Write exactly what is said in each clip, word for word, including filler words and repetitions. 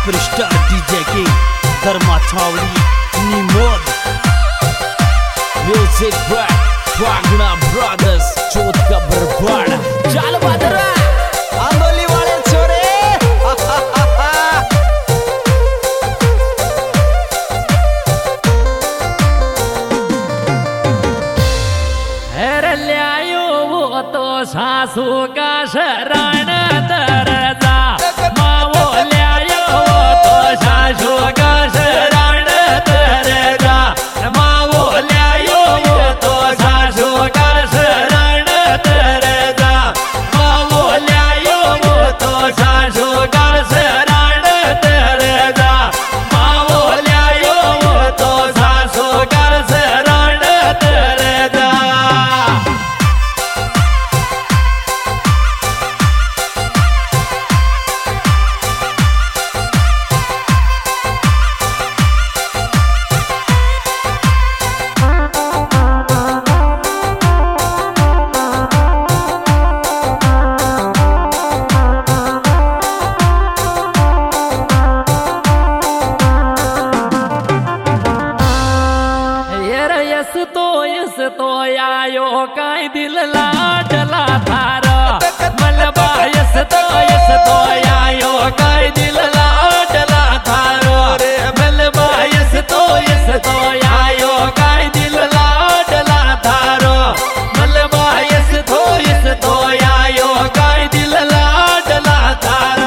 Superstar DJ की धर्मा छावड़ी निमोद म्यूजिक बाय वागना ब्रदर्स चौथ का बरबाड़ा चाल बादरा आंदोली वाले छोरे अरे ल्यायो वो तो सासू का शरण दरजा मावो ल्यायो वो तो सासू का शरण दरजा मावो ल्यायो वो तो सासू का शरण दरजा मावो ल्यायो वो तो सासू का शरण दरजा मावो ल्यायो वो तो सासू का शरण दरजा यस तो यस तो आयो काई दिल लाडला थारा मलबा यस तो यस तो आयो काई दिल लाडला थारो रे मलबा यस तो यस तो आयो काई दिल लाडला थारो मलबा यस तो यस तो आयो काई दिल लाडला थारो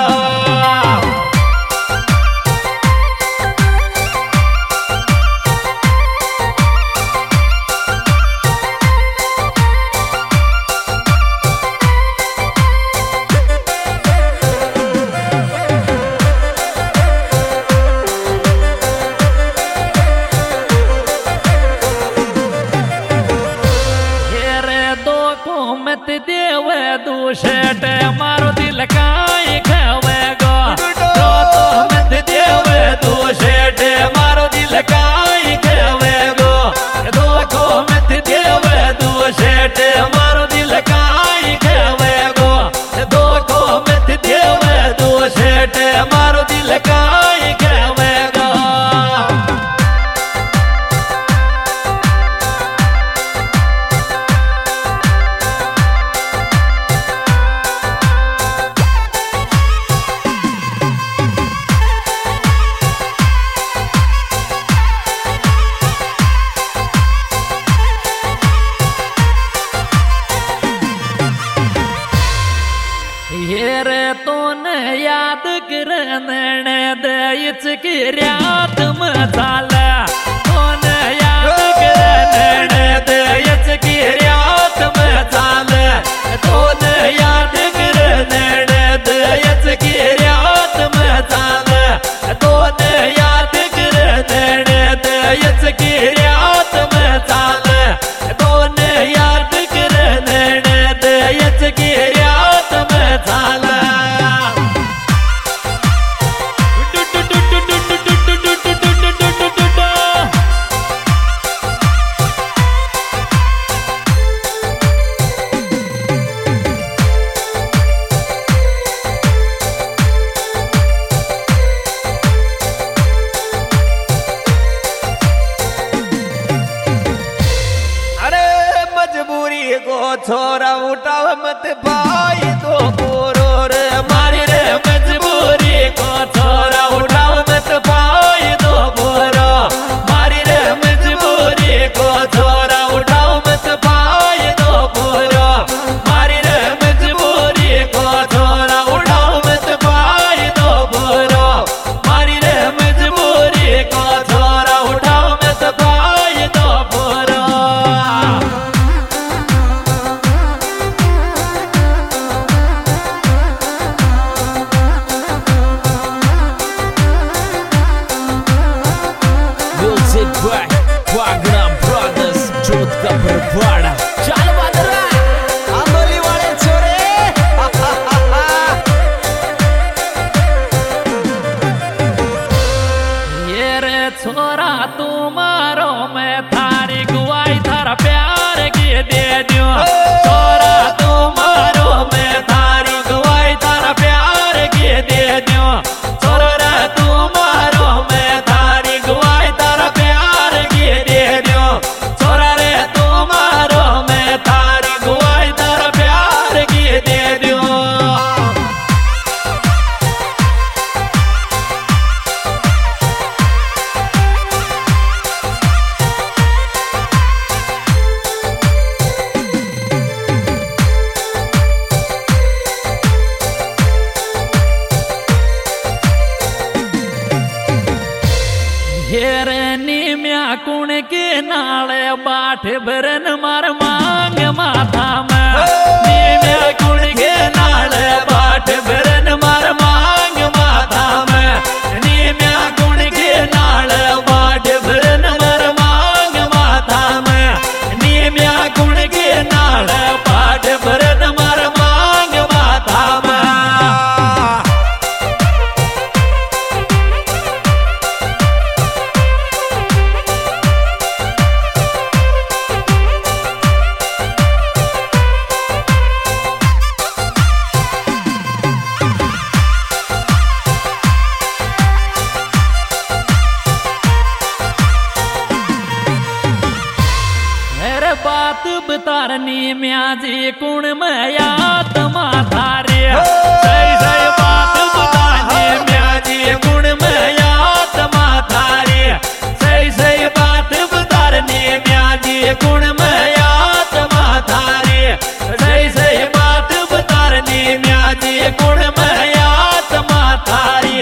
मत देव दूषट मारो दिल काई खवे गो तो तो मत देव दूषट मारो दिल काई खवे गो दो को मत देव दूषट मारो दिल काई खवे गो दो को मत देव दूषट मारो दिल काई खवे गो रे तो न याद करन दयच की रात मचाला तो न याद करन दयच की रात मचाला तो न याद करन दयच की रात मचाला तो न याद करन दयच की रात मचाला तो न याद करन दयच की रात मचाला नाले बाट भरन मार मांग माथा में नीम्या कुण के नाले बाट भरन मार मांग माथा में नीम्या कुण के नाले बाट भरन मार मांग माथा में नीम्या कुण के नाले बाट भरन मार मांग माथा में। बात बतारनी म्याजी कुण में याद माधारे सही सही बात बतानी म्याजी कुण में याद माधारे सही सही बात बतारनी म्याजी कुण में याद माधारे सही सही बात बतारनी म्याजी कुण में याद माधारे।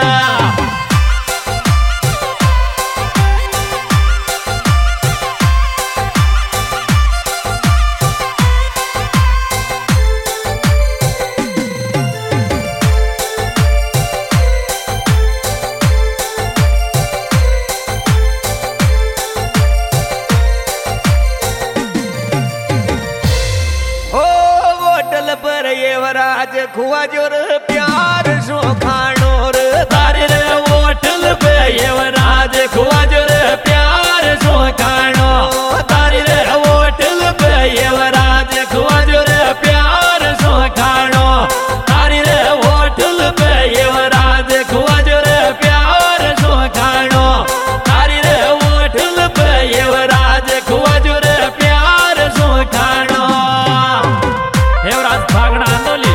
राज खुआ जोर प्यार सो खानो रे तारे रे होटल पे युवराज खुआ जोर प्यार सो खानो तारे रे होटल पे युवराज खुआ जोर प्यार सो खानो तारे रे होटल पे युवराज खुआ जोर प्यार सो खानो तारे रे होटल पे युवराज खुआ जोर प्यार सो खानो। युवराज भागना आंदोली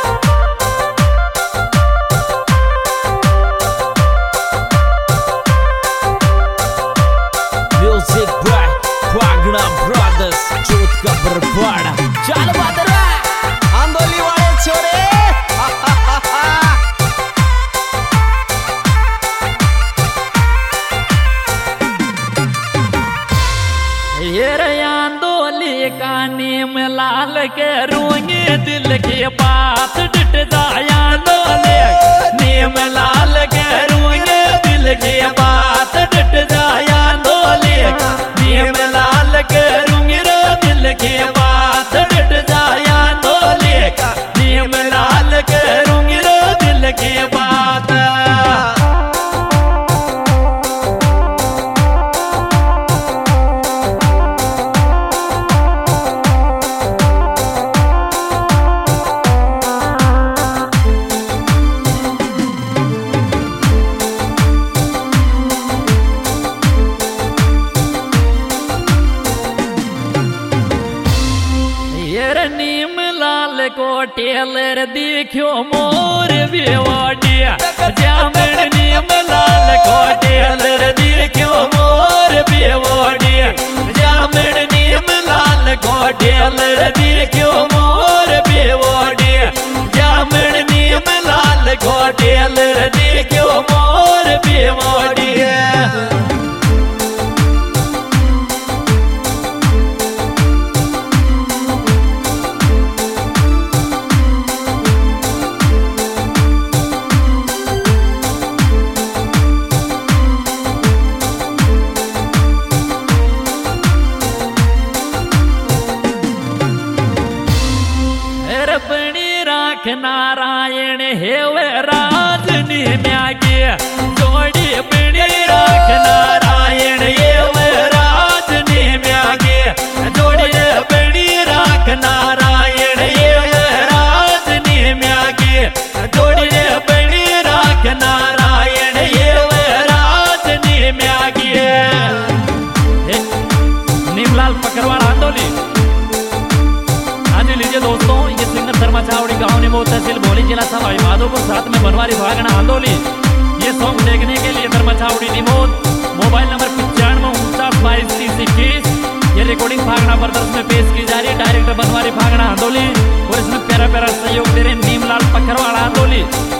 म्यूजिक बाय भागना ब्रदर्स चोट का बरबाड़ा। चल बादरा आंदोली वाले छोरे ये रे आंदोली का नीम लाल के रूंगे दिल की बात डिट जाया आंदोली नीम लाल के रूंगे दिल की बात डिट जाया आंदोली नीम लाल के रूंगे दिल की बात डिट जाया आंदोली नीम लाल के रूंगे दिल की बात। नीम लाल को टेलर देखो मोर बेवाडिया जामन नीम लाल को टेलर देखो मोर बेवाडिया जामन नीम लाल को टेलर देखो मोर बेवाडिया जामन नीम लाल को टेलर देखो मोर बेवाडिया। नारायण हेवे राज नीम्यागे जोड़ी बड़ी राख नारायण हेवे राज नीम्यागे जोड़ी बड़ी राख नारायण हेवे राज नीम्यागे जोड़ी बड़ी राख नारायण हेवे राज नीम्यागे। नीमलाल पकड़वाड़ आंदोली लीजिए दोस्तों, ये सिंगर धर्मा चावड़ी गांव निमो तहसील भोली जिला सवाई माधोपुर साथ में बनवारी भागना आंदोली। ये सॉन्ग देखने के लिए धर्मा चावड़ी निमोद मोबाइल नंबर पचानवे उनचास बाईस तीस इक्कीस। ये रिकॉर्डिंग भागना ब्रदर्स में पेश की जा रही है। डायरेक्टर बनवारी भागना आंदोली और इसमें प्यारा प्यारा सहयोग दे रहे नीमलाल पखरवाड़ा आंदोली।